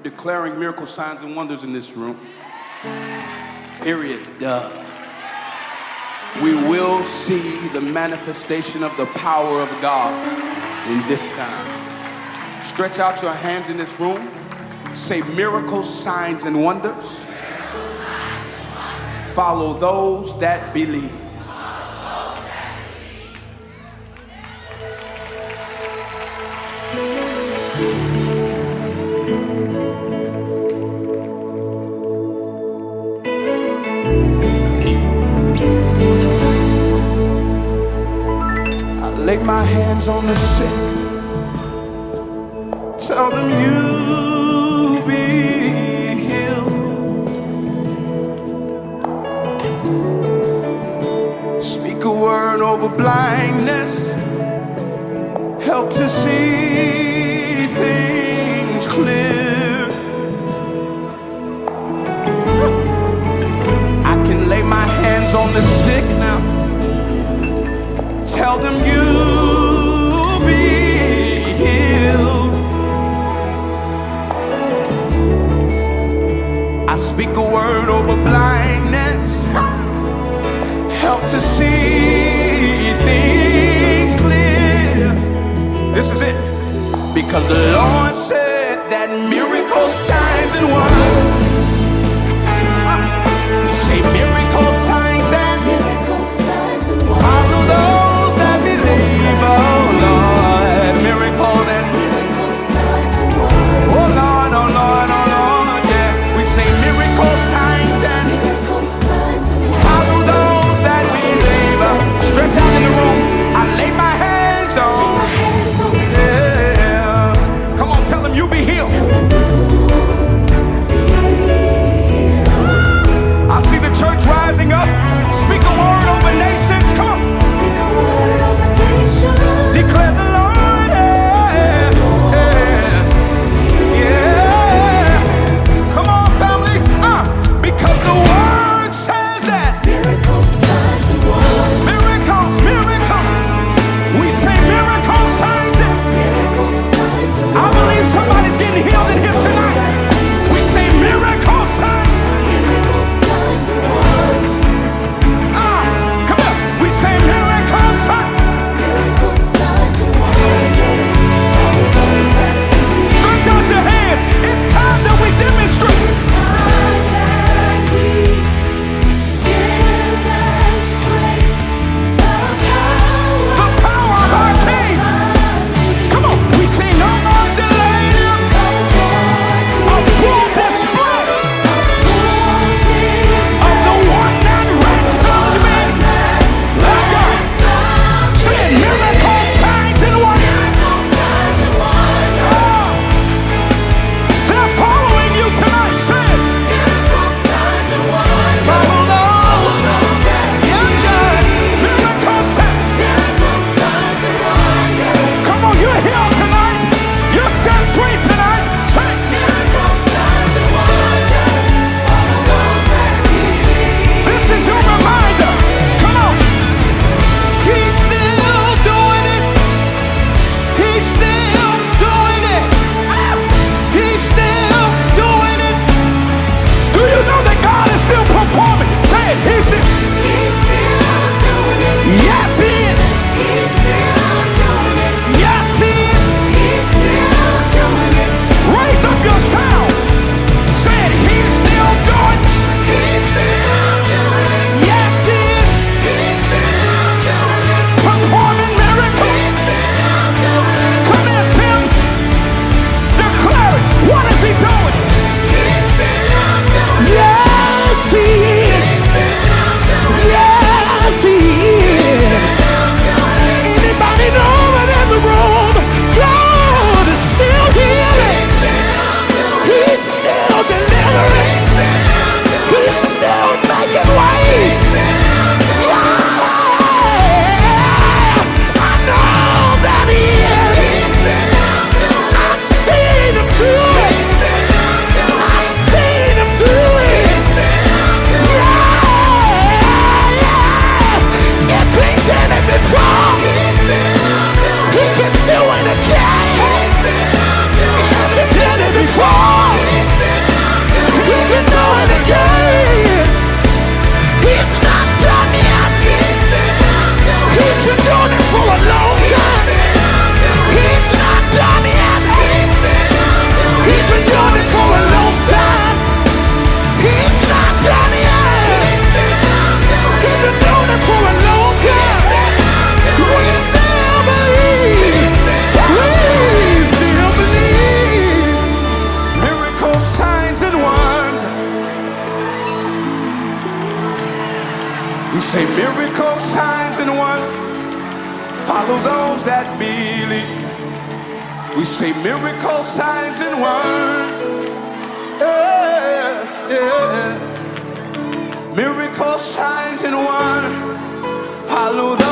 declaring miracle signs and wonders in this room. Period. We will see the manifestation of the power of God in this time. Stretch out your hands in this room. Say miracles, signs, and wonders. Follow those that believe. Lay my hands on the sick. Tell them you be healed. Speak a word over blindness. Help to see things clear. I can lay my hands on the sick now. Tell them you'll be healed. I speak a word over blindness. Help to see things clear. This is it. Because the Lord said that miracles, signs, and wonders. Say miracles, signs, and follow those. Oh Lord, miracles and oh Lord, oh Lord, oh Lord, yeah. We say miracles, signs, and follow those that believe. Stretch out in the room. I lay my hands on. Yeah. Come on, tell them you be healed. I see the church right Miracles, signs, and wonders follow those that believe. We say miracles, signs, and wonders. Yeah, yeah. Miracles, signs, and wonders follow